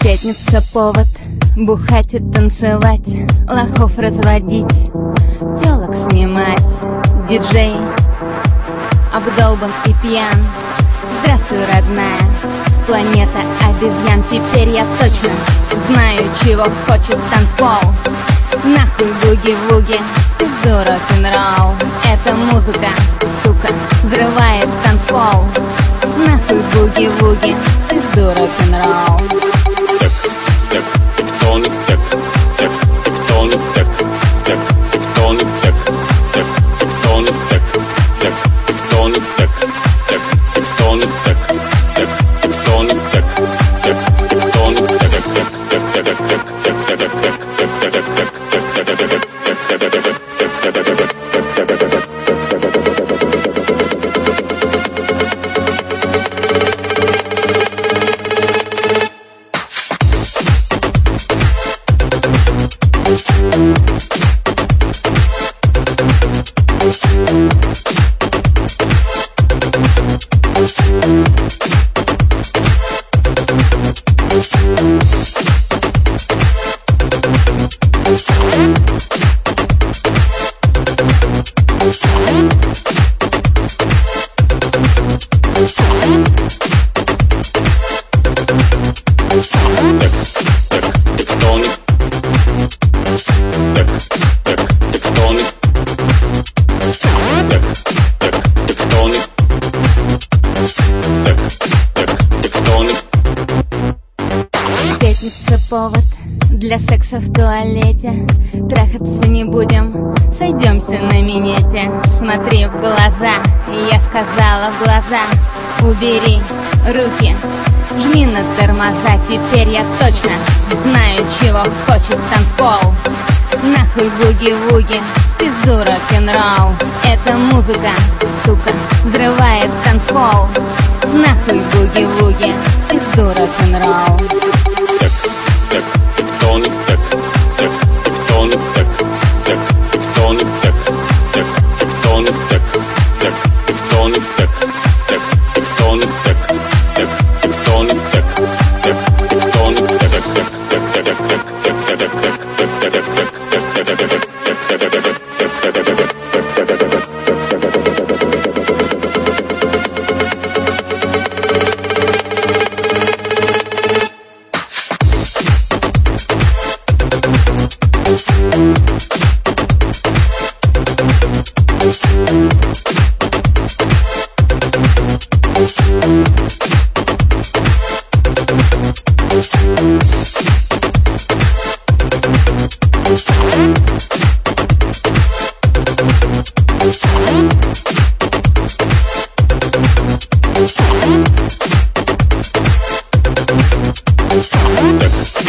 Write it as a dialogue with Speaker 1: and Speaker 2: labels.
Speaker 1: Пятница повод бухать и танцевать, лохов разводить, телок снимать. Диджей обдолбан и пьян. Здравствуй, родная планета обезьян. Теперь я точно знаю, чего хочет танцпол. Нахуй буги-вуги, пизду рок-н-ролл. Эта музыка, сука, взрывает танцпол. Нахуй буги-вуги, пизду рок-н-ролл.
Speaker 2: Tectonic tech, tectonic tech, tectonic tech, tectonic tech, tectonic tech, tectonic tech, tectonic tech, tectonic
Speaker 1: Пятница повод для секса в туалете. Трахаться не будем, сойдемся на минете. Смотри в глаза, я сказала в глаза. Убери руки, жми на тормоза. Теперь я точно знаю, чего хочет танцпол. Нахуй буги-вуги, пизду рок-н-ролл. Эта музыка, сука, взрывает танцпол. Нахуй буги-вуги, пизду рок-н-ролл.
Speaker 2: Tectonic tech, tectonic tech, tectonic tech, tectonic tech, tectonic tech, tectonic tech, tectonic tech, tectonic tech.